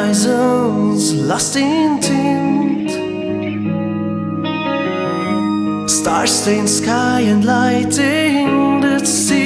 horizons lost in tint, star-stained sky and lighting the sea.